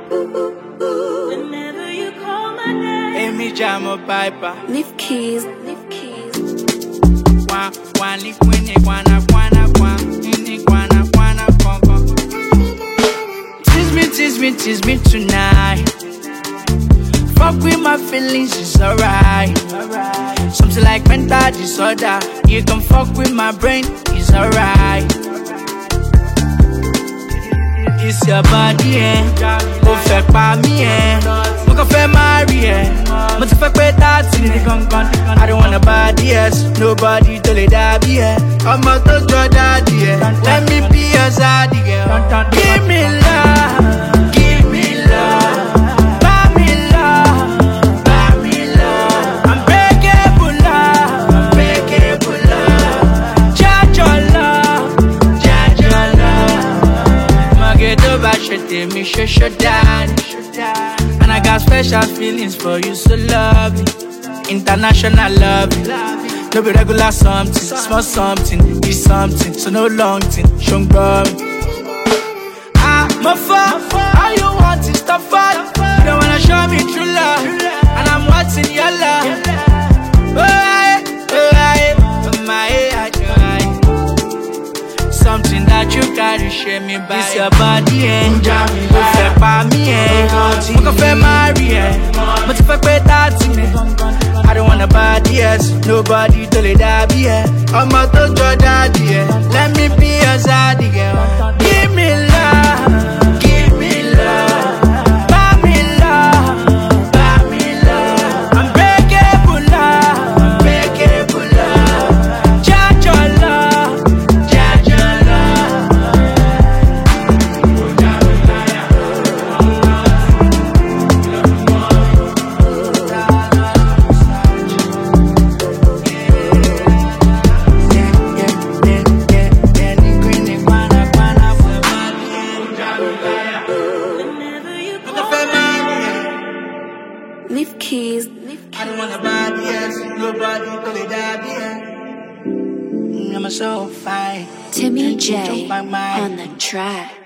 Whenever you call my name, Amy Jamo Piper. Leaf keys. Tease me tonight. Fuck with my feelings, it's alright. Something like mental disorder. You can fuck with my brain, it's alright. It's your body, Mo fẹ́ pa mí, Mo kàn fẹ́ marry, Mo ti fẹ́ pé 30 ní gangan. I don't want nobody else, nobody tó lè dàbí, Ọmọ tó jọ daddy, Let me be your zaddy, Give me love, give me love. Buy me love, buy me love. I'm breakable love, Judge your love, Magedo ba shete mi shosho daddy. And I got special feelings for you, so lovely. International love, no be regular something, small something, be something, so no long thing, shung me. I'm a fuck, all you want is the fuck. You don't wanna show me true love, and I'm watching your love. Something that you gotta share me by. It's your body, Mo fẹ́ pa mí, Mo kàn fẹ́ marry, Mo ti fẹ́ pé 30 ní. I don't want nobody else, nobody tó lè dàbí, Ọmọ tó jọ daddy, Let me be your zaddy, Give me love, give me love. Buy me love, buy me love. I'm breakable love, Judge your love, Leaf keys. I don't want nobody else, nobody to lay down. I'm so fine. Timmy J Jump my mind. on the track.